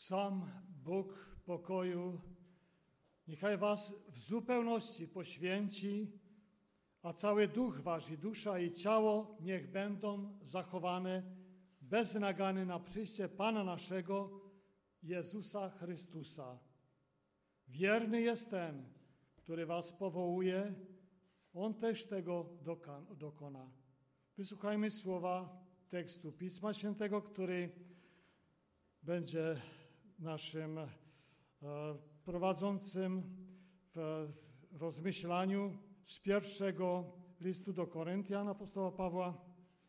Sam Bóg pokoju niechaj was w zupełności poświęci, a cały duch wasz i dusza i ciało niech będą zachowane bez nagany na przyjście Pana naszego Jezusa Chrystusa. Wierny jest ten, który was powołuje, On też tego dokona. Wysłuchajmy słowa tekstu Pisma Świętego, który będzie naszym prowadzącym w rozmyślaniu z pierwszego listu do Koryntian apostoła Pawła,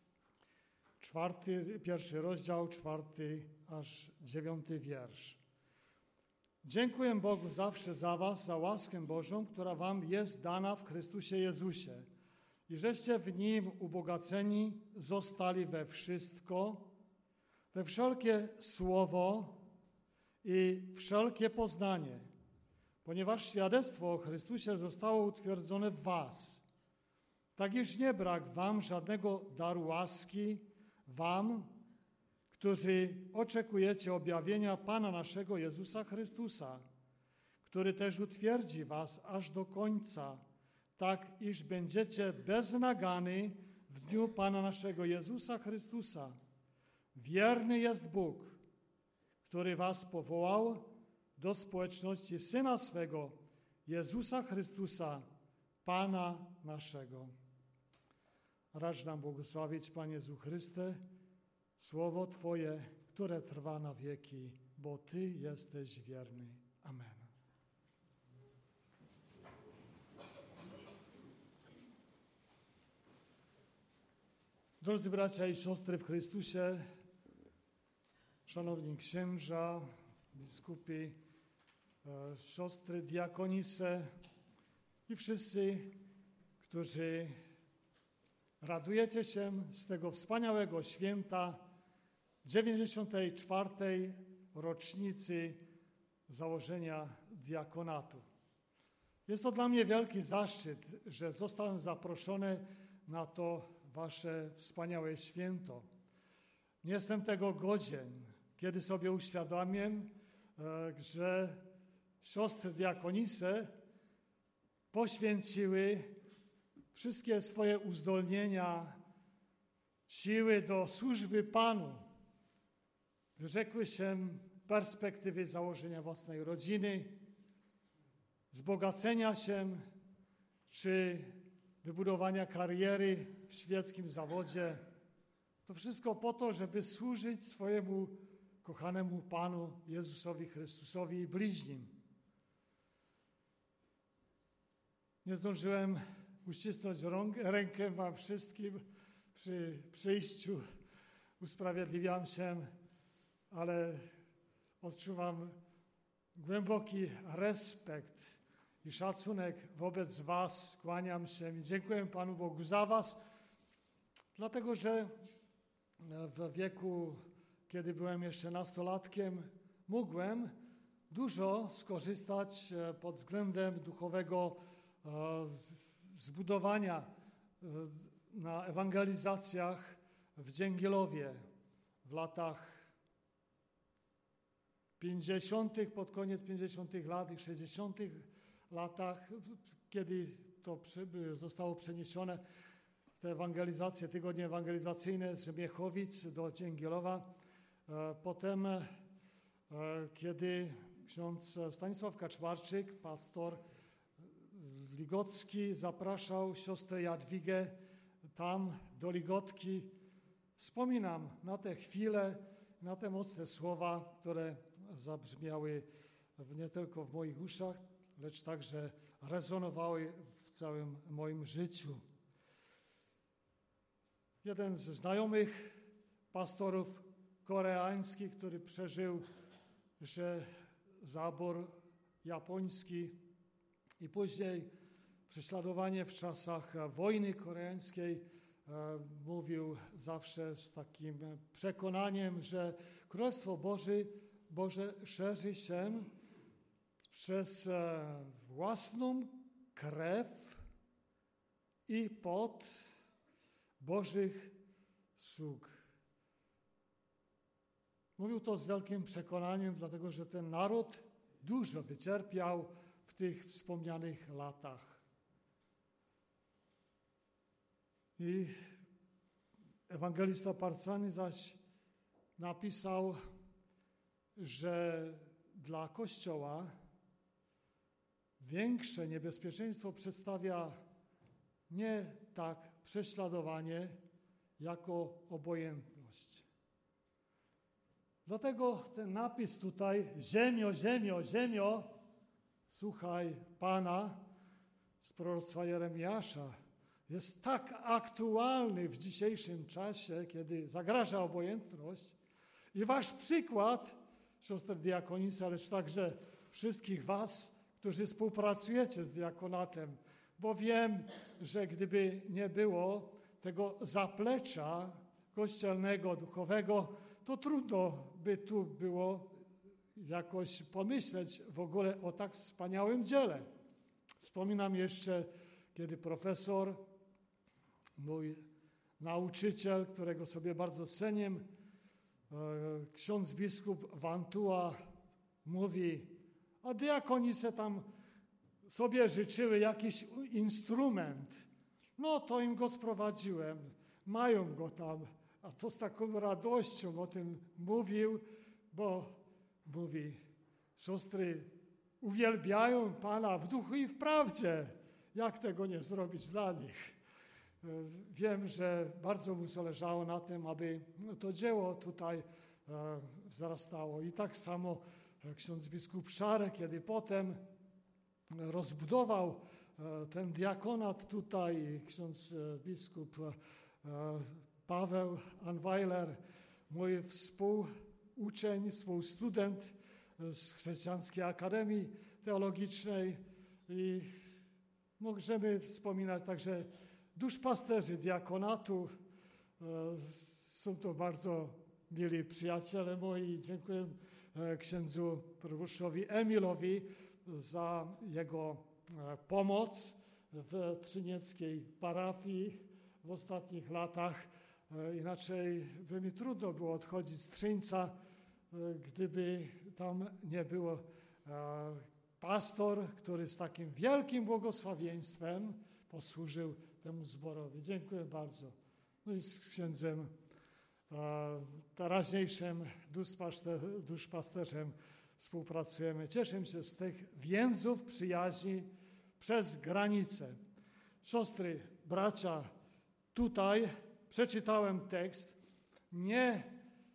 1 rozdział, 4 aż 9 wiersz. Dziękuję Bogu zawsze za was, za łaskę Bożą, która wam jest dana w Chrystusie Jezusie i żeście w Nim ubogaceni zostali we wszystko, we wszelkie słowo i wszelkie poznanie, ponieważ świadectwo o Chrystusie zostało utwierdzone w was, tak iż nie brak wam żadnego daru łaski, wam, którzy oczekujecie objawienia Pana naszego Jezusa Chrystusa, który też utwierdzi was aż do końca, tak iż będziecie bez nagany w dniu Pana naszego Jezusa Chrystusa. Wierny jest Bóg, który was powołał do społeczności Syna swego, Jezusa Chrystusa, Pana naszego. Racz nam błogosławić, Panie Jezu Chryste, Słowo Twoje, które trwa na wieki, bo Ty jesteś wierny. Amen. Drodzy bracia i siostry w Chrystusie, szanowni księża, biskupi, siostry diakonise i wszyscy, którzy radujecie się z tego wspaniałego święta 94. rocznicy założenia diakonatu. Jest to dla mnie wielki zaszczyt, że zostałem zaproszony na to wasze wspaniałe święto. Nie jestem tego godzien, kiedy sobie uświadamiam, że siostry diakonise poświęciły wszystkie swoje uzdolnienia, siły do służby Panu. Wyrzekły się perspektywy założenia własnej rodziny, wzbogacenia się czy wybudowania kariery w świeckim zawodzie. To wszystko po to, żeby służyć swojemu kochanemu Panu Jezusowi Chrystusowi i bliźnim. Nie zdążyłem uścisnąć rękę wam wszystkim przy przyjściu. Usprawiedliwiam się, ale odczuwam głęboki respekt i szacunek wobec was. Kłaniam się i dziękuję Panu Bogu za was, dlatego że w wieku, kiedy byłem jeszcze nastolatkiem, mogłem dużo skorzystać pod względem duchowego zbudowania na ewangelizacjach w Dzięgielowie w latach 50., pod koniec 50. lat i 60. latach, kiedy to zostało przeniesione, te ewangelizacje, tygodnie ewangelizacyjne z Miechowic do Dzięgielowa. Potem, kiedy ksiądz Stanisław Kaczmarczyk, pastor Ligocki, zapraszał siostrę Jadwigę tam do Ligotki, wspominam na te chwile, na te mocne słowa, które zabrzmiały nie tylko w moich uszach, lecz także rezonowały w całym moim życiu. Jeden ze znajomych pastorów koreańskich, który przeżył jeszcze zabór japoński i później prześladowanie w czasach wojny koreańskiej, mówił zawsze z takim przekonaniem, że Królestwo Boże szerzy się przez własną krew i pot Bożych sług. Mówił to z wielkim przekonaniem, dlatego że ten naród dużo wycierpiał w tych wspomnianych latach. I ewangelista Parcani zaś napisał, że dla Kościoła większe niebezpieczeństwo przedstawia nie tak prześladowanie, jako obojętność. Dlatego ten napis tutaj, ziemio, ziemio, ziemio, słuchaj Pana, z proroctwa Jeremiasza, jest tak aktualny w dzisiejszym czasie, kiedy zagraża obojętność. I wasz przykład, siostry diakonisy, lecz także wszystkich was, którzy współpracujecie z diakonatem, bo wiem, że gdyby nie było tego zaplecza kościelnego, duchowego, to trudno by tu było jakoś pomyśleć w ogóle o tak wspaniałym dziele. Wspominam jeszcze, kiedy profesor, mój nauczyciel, którego sobie bardzo cenię, ksiądz biskup Wantua mówi, a diakonice tam sobie życzyły jakiś instrument. No to im go sprowadziłem, mają go tam. A to z taką radością o tym mówił, bo mówi, siostry uwielbiają Pana w duchu i w prawdzie. Jak tego nie zrobić dla nich? Wiem, że bardzo mu zależało na tym, aby to dzieło tutaj wzrastało. I tak samo ksiądz biskup Szarek, kiedy potem rozbudował ten diakonat tutaj, ksiądz biskup Paweł Anweiler, mój współuczeń, współstudent z Chrześcijańskiej Akademii Teologicznej i możemy wspominać także duszpasterzy diakonatu. Są to bardzo mili przyjaciele moi. Dziękuję księdzu proboszczowi Emilowi za jego pomoc w trzynieckiej parafii w ostatnich latach. Inaczej by mi trudno było odchodzić z Trzyńca, gdyby tam nie było pastor, który z takim wielkim błogosławieństwem posłużył temu zborowi. Dziękuję bardzo. No i z księdzem teraźniejszym duszpasterzem współpracujemy. Cieszę się z tych więzów przyjaźni przez granicę. Siostry, bracia, tutaj przeczytałem tekst, nie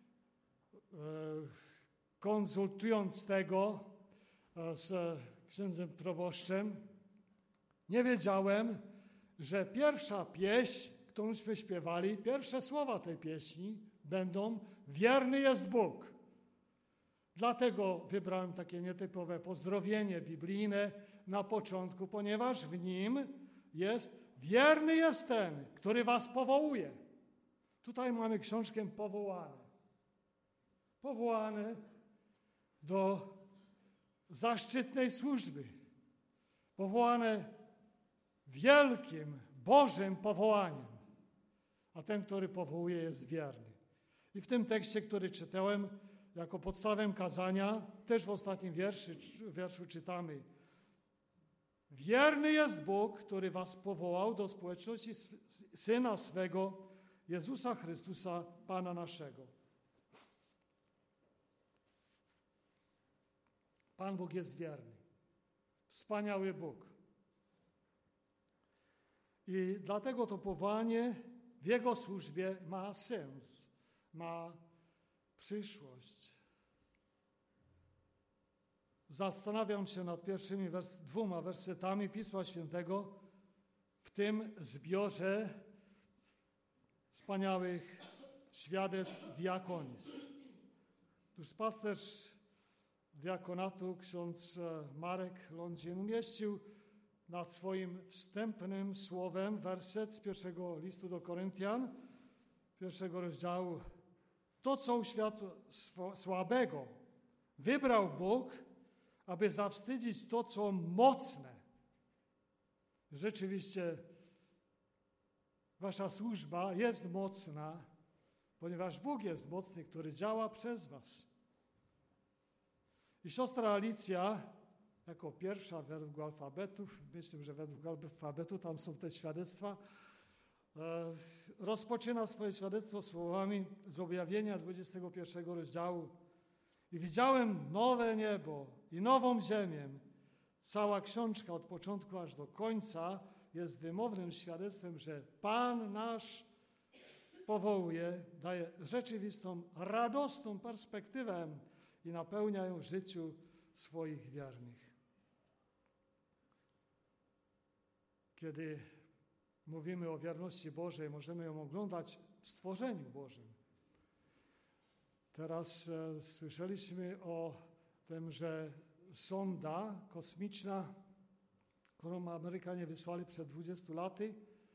konsultując tego z księdzem proboszczem, nie wiedziałem, że pierwsza pieśń, którąśmy śpiewali, pierwsze słowa tej pieśni będą wierny jest Bóg. Dlatego wybrałem takie nietypowe pozdrowienie biblijne na początku, ponieważ w nim jest wierny jest ten, który was powołuje. Tutaj mamy książkę powołane. Powołane do zaszczytnej służby. Powołane wielkim, Bożym powołaniem. A ten, który powołuje, jest wierny. I w tym tekście, który czytałem jako podstawę kazania, też w ostatnim wierszu czytamy: wierny jest Bóg, który was powołał do społeczności Syna swego, Jezusa Chrystusa, Pana naszego. Pan Bóg jest wierny. Wspaniały Bóg. I dlatego to powołanie w Jego służbie ma sens, ma przyszłość. Zastanawiam się nad pierwszymi dwoma wersetami Pisma Świętego w tym zbiorze wspaniałych świadectw diakonis. Duszpasterz diakonatu ksiądz Marek Lądzin umieścił nad swoim wstępnym słowem werset z pierwszego listu do Koryntian, pierwszego rozdziału. To, co u świata słabego wybrał Bóg, aby zawstydzić to, co mocne. Rzeczywiście wasza służba jest mocna, ponieważ Bóg jest mocny, który działa przez was. I siostra Alicja, jako pierwsza według alfabetów, myślę, że według alfabetu tam są te świadectwa, rozpoczyna swoje świadectwo słowami z objawienia 21 rozdziału. I widziałem nowe niebo i nową ziemię. Cała książka od początku aż do końca jest wymownym świadectwem, że Pan nasz powołuje, daje rzeczywistą, radosną perspektywę i napełnia ją w życiu swoich wiernych. Kiedy mówimy o wierności Bożej, możemy ją oglądać w stworzeniu Bożym. Teraz słyszeliśmy o tym, że sonda kosmiczna, którą Amerykanie wysłali przed 20 laty,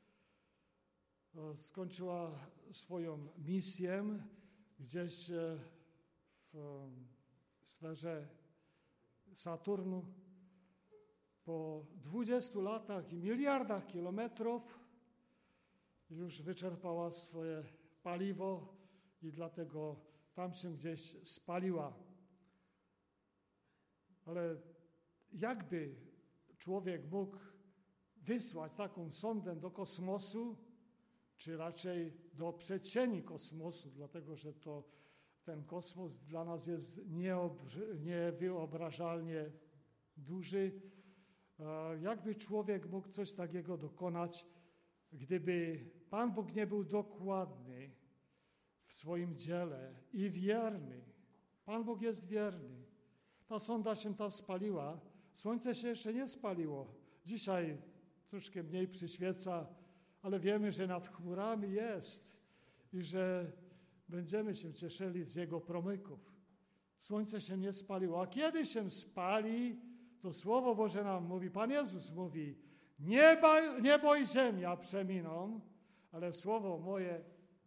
skończyła swoją misję gdzieś w sferze Saturnu. Po 20 latach i miliardach kilometrów już wyczerpała swoje paliwo i dlatego tam się gdzieś spaliła. Ale jakby człowiek mógł wysłać taką sondę do kosmosu, czy raczej do przedzieni kosmosu, dlatego że ten kosmos dla nas jest niewyobrażalnie duży. Jakby człowiek mógł coś takiego dokonać, gdyby Pan Bóg nie był dokładny w swoim dziele i wierny. Pan Bóg jest wierny. Ta sonda się tam spaliła. Słońce się jeszcze nie spaliło. Dzisiaj troszkę mniej przyświeca, ale wiemy, że nad chmurami jest i że będziemy się cieszyli z Jego promyków. Słońce się nie spaliło. A kiedy się spali, to Słowo Boże nam mówi, Pan Jezus mówi, niebo i ziemia przeminą, ale słowa moje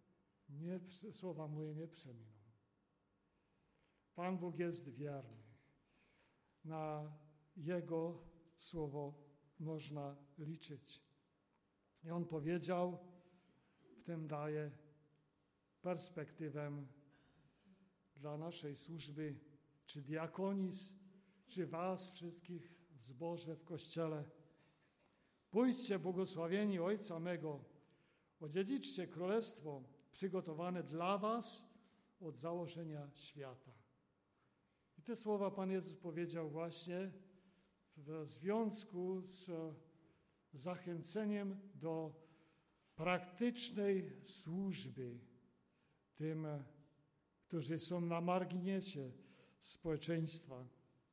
nie przeminą. Pan Bóg jest wierny. Na Jego słowo można liczyć. I On powiedział, w tym daje perspektywę dla naszej służby, czy diakonis, czy was wszystkich w zborze, w Kościele. Pójdźcie, błogosławieni Ojca mego, odziedziczcie królestwo przygotowane dla was od założenia świata. I te słowa Pan Jezus powiedział właśnie w związku z zachęceniem do praktycznej służby tym, którzy są na marginesie społeczeństwa.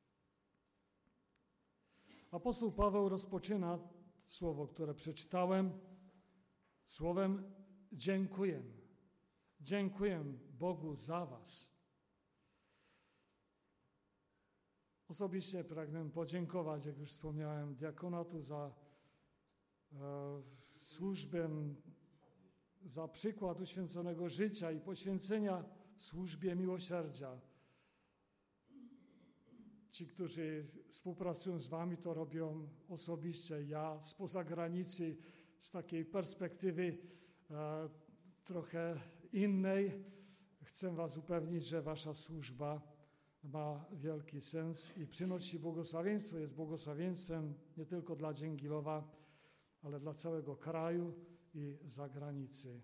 Apostoł Paweł rozpoczyna słowo, które przeczytałem, słowem dziękuję. Dziękuję Bogu za was. Osobiście pragnę podziękować, jak już wspomniałem, diakonatu za służbę, za przykład uświęconego życia i poświęcenia służbie miłosierdzia. Ci, którzy współpracują z wami, to robią osobiście. Ja spoza granicy, z takiej perspektywy trochę innej, chcę was upewnić, że wasza służba ma wielki sens i przynosi błogosławieństwo. Jest błogosławieństwem nie tylko dla Dzięgilowa, ale dla całego kraju i zagranicy.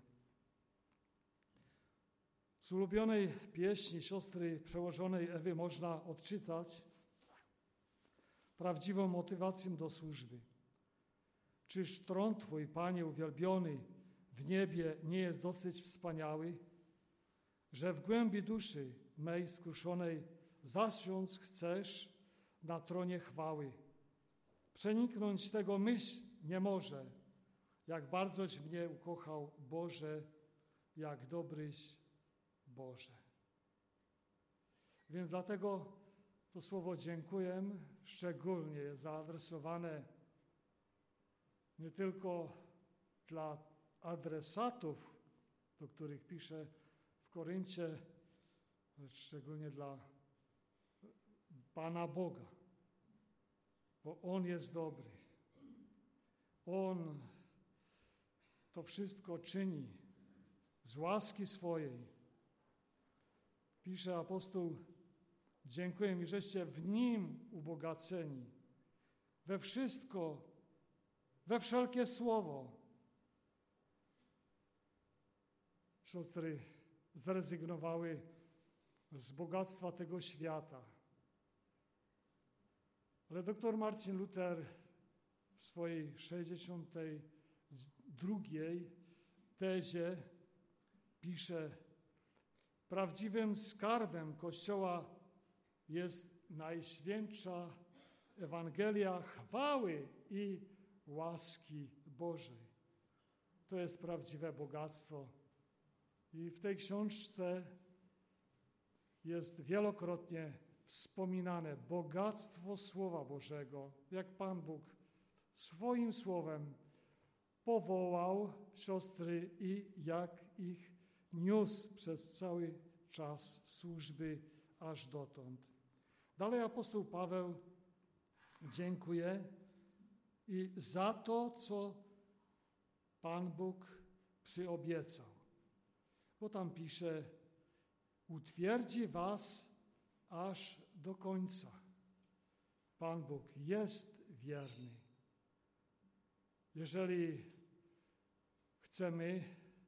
Z ulubionej pieśni siostry przełożonej Ewy można odczytać prawdziwą motywację do służby. Czyż tron Twój, Panie uwielbiony, w niebie nie jest dosyć wspaniały, że w głębi duszy mej skruszonej zasiąść chcesz na tronie chwały. Przeniknąć tego myśl nie może, jak bardzoś mnie ukochał Boże, jak dobryś Boże. Więc dlatego to słowo dziękuję szczególnie jest zaadresowane nie tylko dla adresatów, do których pisze w Koryncie, lecz szczególnie dla Pana Boga, bo On jest dobry. On to wszystko czyni z łaski swojej, pisze apostoł, dziękuję mi, żeście w Nim ubogaceni we wszystko, we wszelkie słowo. Siostry zrezygnowały z bogactwa tego świata. Ale doktor Marcin Luther w swojej 62. tezie pisze: prawdziwym skarbem Kościoła jest najświętsza Ewangelia chwały i łaski Bożej. To jest prawdziwe bogactwo. I w tej książce jest wielokrotnie wspominane bogactwo Słowa Bożego, jak Pan Bóg swoim Słowem powołał siostry i jak ich niósł przez cały czas służby aż dotąd. Dalej apostoł Paweł dziękuje i za to, co Pan Bóg przyobiecał. Bo tam pisze, utwierdzi was aż do końca. Pan Bóg jest wierny. Jeżeli chcemy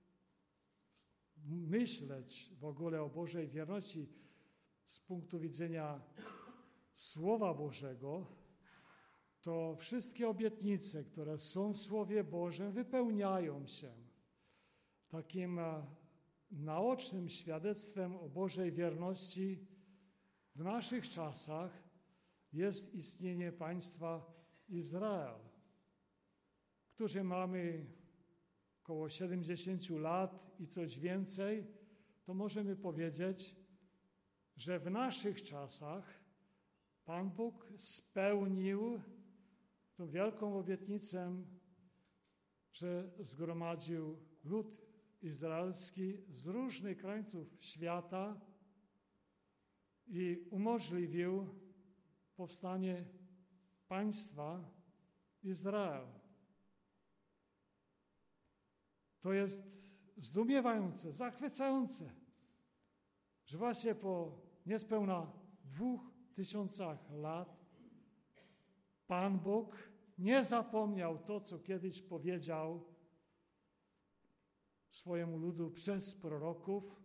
myśleć w ogóle o Bożej wierności z punktu widzenia Słowa Bożego, to wszystkie obietnice, które są w Słowie Bożym, wypełniają się. Takim naocznym świadectwem o Bożej wierności w naszych czasach jest istnienie państwa Izrael, którzy mamy około 70 lat i coś więcej, to możemy powiedzieć, że w naszych czasach Pan Bóg spełnił tą wielką obietnicę, że zgromadził lud izraelski z różnych krańców świata i umożliwił powstanie państwa Izrael. To jest zdumiewające, zachwycające, że właśnie po niespełna 2000 lat Pan Bóg nie zapomniał to, co kiedyś powiedział swojemu ludu przez proroków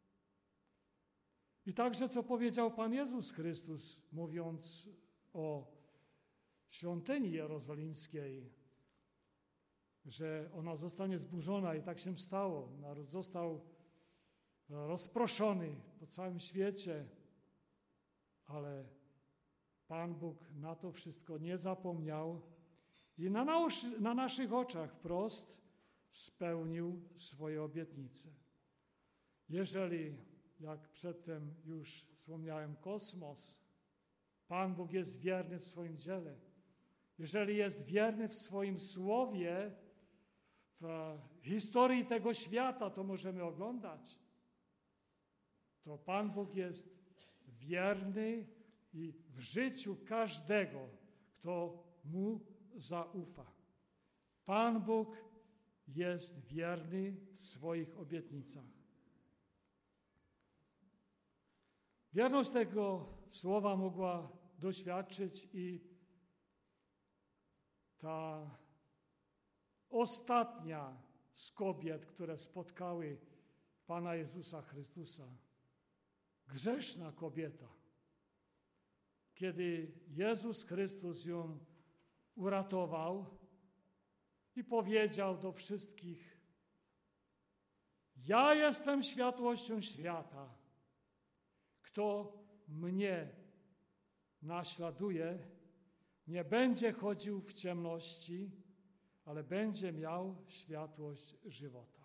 i także co powiedział Pan Jezus Chrystus, mówiąc o świątyni jerozolimskiej, że ona zostanie zburzona i tak się stało. Naród został rozproszony po całym świecie, ale Pan Bóg na to wszystko nie zapomniał i na naszych oczach wprost spełnił swoje obietnice. Jeżeli, jak przedtem już wspomniałem, kosmos, Pan Bóg jest wierny w swoim dziele, jeżeli jest wierny w swoim słowie, w historii tego świata, to możemy oglądać, to Pan Bóg jest wierny i w życiu każdego, kto Mu zaufa. Pan Bóg jest wierny w swoich obietnicach. Wierność tego słowa mogła doświadczyć i ta ostatnia z kobiet, które spotkały Pana Jezusa Chrystusa. Grzeszna kobieta. Kiedy Jezus Chrystus ją uratował i powiedział do wszystkich: ja jestem światłością świata. Kto mnie naśladuje, nie będzie chodził w ciemności, ale będzie miał światłość żywota.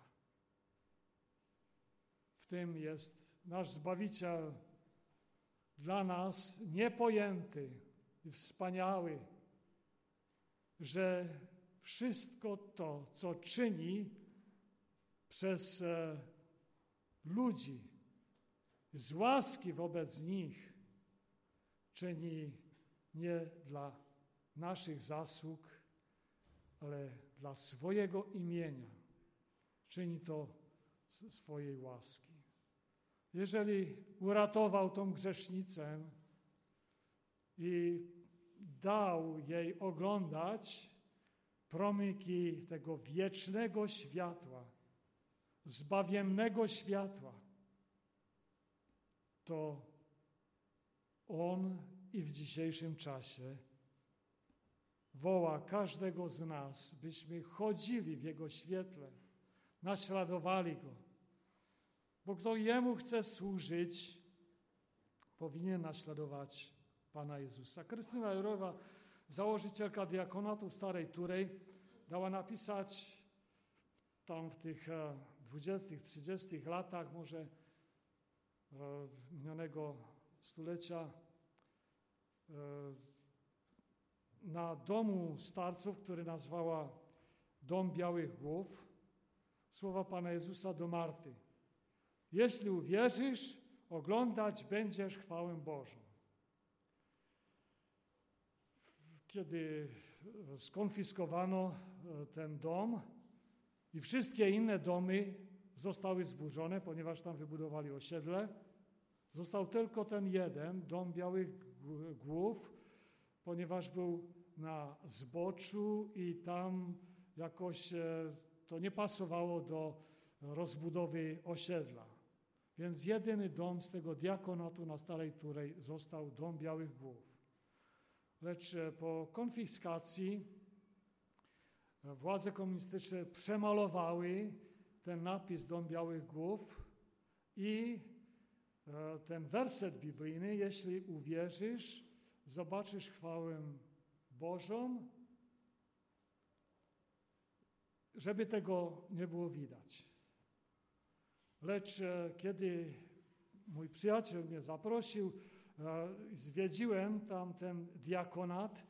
W tym jest nasz Zbawiciel dla nas niepojęty i wspaniały, że wszystko to, co czyni przez ludzi, z łaski wobec nich, czyni nie dla naszych zasług, ale dla swojego imienia. Czyni to z swojej łaski. jeżeli uratował tą grzesznicę i dał jej oglądać promyki tego wiecznego światła, zbawiennego światła, to On i w dzisiejszym czasie woła każdego z nas, byśmy chodzili w Jego świetle, naśladowali Go. Bo kto Jemu chce służyć, powinien naśladować Pana Jezusa. Krystyna Jurowa, założycielka diakonatu w Starej Turej, dała napisać tam w tych 20., 30. latach może minionego stulecia na domu starców, który nazwała Dom Białych Głów, słowa Pana Jezusa do Marty. Jeśli uwierzysz, oglądać będziesz chwałę Bożą. Kiedy skonfiskowano ten dom i wszystkie inne domy zostały zburzone, ponieważ tam wybudowali osiedle, został tylko ten jeden, Dom Białych Głów, ponieważ był na zboczu i tam jakoś to nie pasowało do rozbudowy osiedla. Więc jedyny dom z tego diakonatu na Starej Turej został Dom Białych Głów. Lecz po konfiskacji władze komunistyczne przemalowały ten napis Dom Białych Głów i ten werset biblijny, jeśli uwierzysz, zobaczysz chwałę Bożą, żeby tego nie było widać. Lecz kiedy mój przyjaciel mnie zaprosił, zwiedziłem tam ten diakonat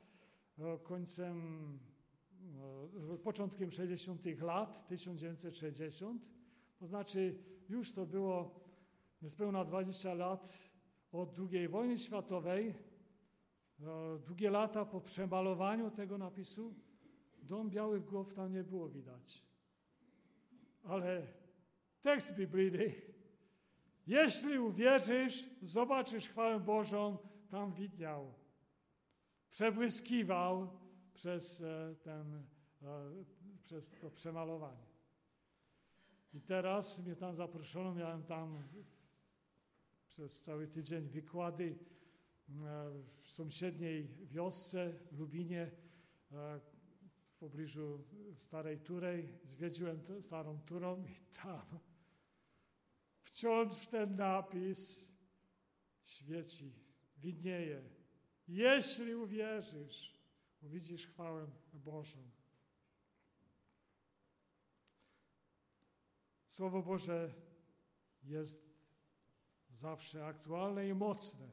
początkiem 60. lat, 1960, to znaczy już to było niespełna 20 lat od II wojny światowej, długie lata po przemalowaniu tego napisu, Dom Białych Głów tam nie było widać. Ale tekst biblijny, jeśli uwierzysz, zobaczysz chwałę Bożą, tam widniał. Przebłyskiwał przez to przemalowanie. I teraz mnie tam zaproszono, miałem tam przez cały tydzień wykłady w sąsiedniej wiosce, Lubinie, w pobliżu Starej Turej. Zwiedziłem Starą Turą i tam wciąż ten napis świeci, widnieje. Jeśli uwierzysz, uwidzisz chwałę Bożą. Słowo Boże jest zawsze aktualne i mocne.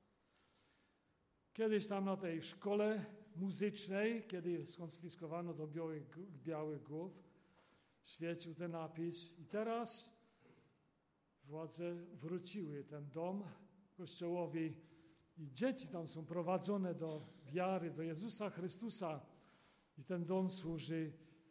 Kiedyś tam na tej szkole muzycznej, kiedy skonfiskowano do Białych Głów, świecił ten napis i teraz władze wróciły ten dom kościołowi i dzieci tam są prowadzone do wiary, do Jezusa Chrystusa i ten dom służy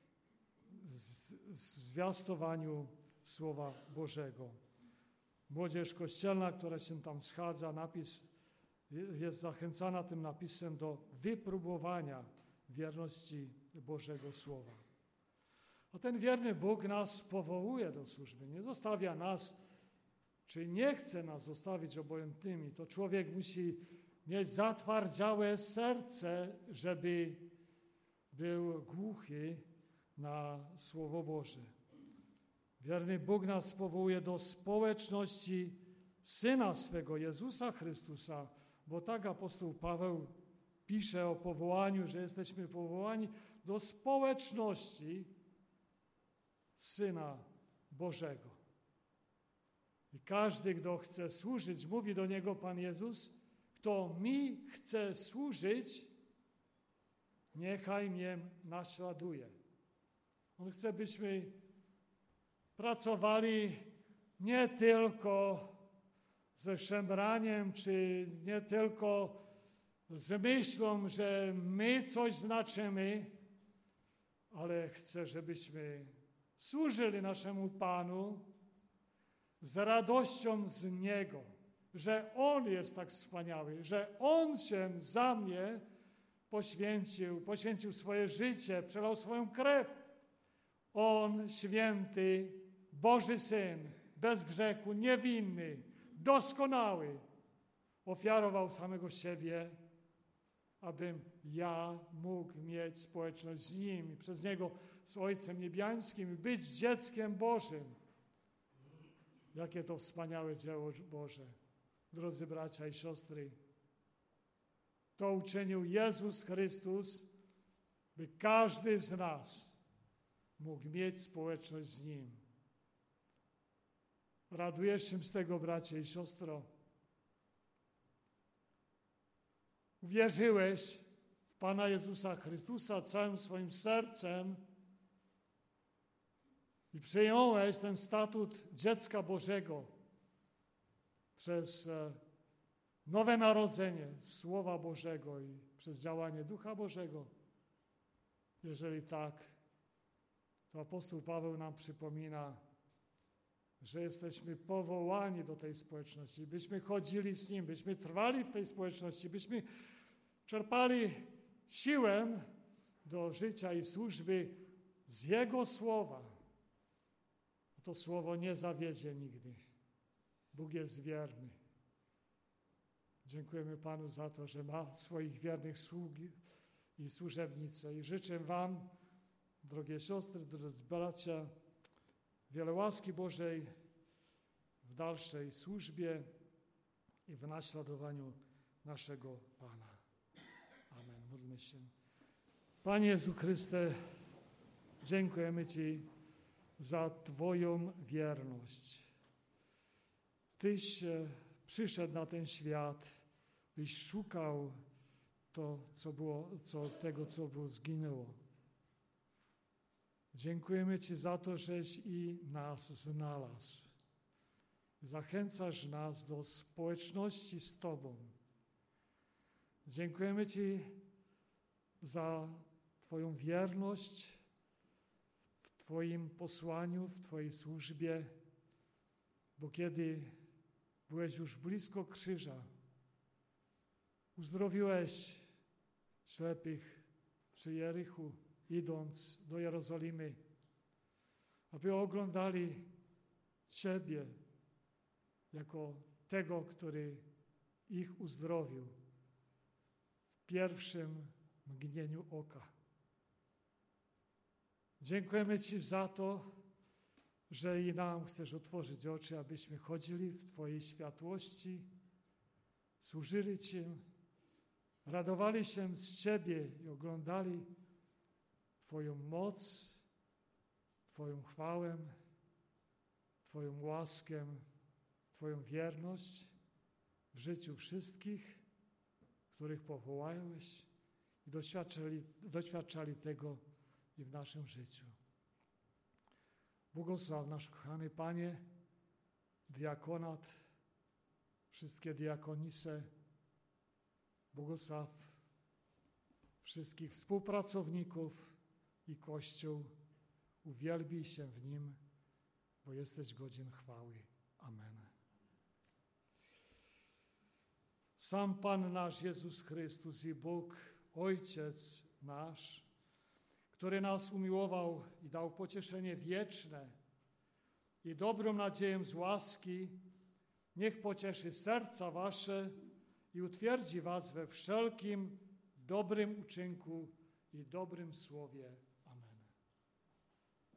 zwiastowaniu Słowa Bożego. Młodzież kościelna, która się tam schadza, jest zachęcana tym napisem do wypróbowania wierności Bożego Słowa. A ten wierny Bóg nas powołuje do służby. Nie zostawia nas, czy nie chce nas zostawić obojętnymi. To człowiek musi mieć zatwardziałe serce, żeby był głuchy na Słowo Boże. Wierny Bóg nas powołuje do społeczności Syna swego, Jezusa Chrystusa, bo tak apostoł Paweł pisze o powołaniu, że jesteśmy powołani do społeczności Syna Bożego. I każdy, kto chce służyć, mówi do niego Pan Jezus, kto mi chce służyć, niechaj mnie naśladuje. On chce, byśmy pracowali nie tylko ze szemraniem, czy nie tylko z myślą, że my coś znaczymy, ale chce, żebyśmy służyli naszemu Panu z radością z Niego, że On jest tak wspaniały, że On się za mnie poświęcił swoje życie, przelał swoją krew. On, święty, Boży Syn, bez grzechu, niewinny, doskonały, ofiarował samego siebie, abym ja mógł mieć społeczność z Nim i przez Niego z Ojcem Niebiańskim, być dzieckiem Bożym. Jakie to wspaniałe dzieło Boże. Drodzy bracia i siostry, to uczynił Jezus Chrystus, by każdy z nas mógł mieć społeczność z Nim. Radujesz się z tego, bracie i siostro? Uwierzyłeś w Pana Jezusa Chrystusa całym swoim sercem i przyjąłeś ten statut dziecka Bożego przez nowe narodzenie Słowa Bożego i przez działanie Ducha Bożego. Jeżeli tak, to apostoł Paweł nam przypomina, że jesteśmy powołani do tej społeczności, byśmy chodzili z Nim, byśmy trwali w tej społeczności, byśmy czerpali siłę do życia i służby z Jego Słowa. To Słowo nie zawiedzie nigdy. Bóg jest wierny. Dziękujemy Panu za to, że ma swoich wiernych sług i służebnice. I życzę Wam, drogie siostry, drodzy bracia, wiele łaski Bożej w dalszej służbie i w naśladowaniu naszego Pana. Amen. Módlmy się. Panie Jezu Chryste, dziękujemy Ci za Twoją wierność. Tyś przyszedł na ten świat, byś szukał tego, co było zginęło. Dziękujemy Ci za to, żeś i nas znalazł. Zachęcasz nas do społeczności z Tobą. Dziękujemy Ci za Twoją wierność w Twoim posłaniu, w Twojej służbie, bo kiedy byłeś już blisko krzyża, uzdrowiłeś ślepych przy Jerichu, idąc do Jerozolimy, aby oglądali Ciebie jako tego, który ich uzdrowił w pierwszym mgnieniu oka. Dziękujemy Ci za to, że i nam chcesz otworzyć oczy, abyśmy chodzili w Twojej światłości, służyli Ci, radowali się z Ciebie i oglądali Twoją moc, Twoją chwałę, Twoją łaskę, Twoją wierność w życiu wszystkich, których powołałeś i doświadczali tego i w naszym życiu. Błogosław nasz kochany Panie, diakonat, wszystkie diakonisy, błogosław wszystkich współpracowników i Kościół. Uwielbij się w nim, bo jesteś godzien chwały. Amen. Sam Pan nasz Jezus Chrystus i Bóg, Ojciec nasz, który nas umiłował i dał pocieszenie wieczne i dobrą nadzieję z łaski, niech pocieszy serca wasze i utwierdzi was we wszelkim dobrym uczynku i dobrym słowie.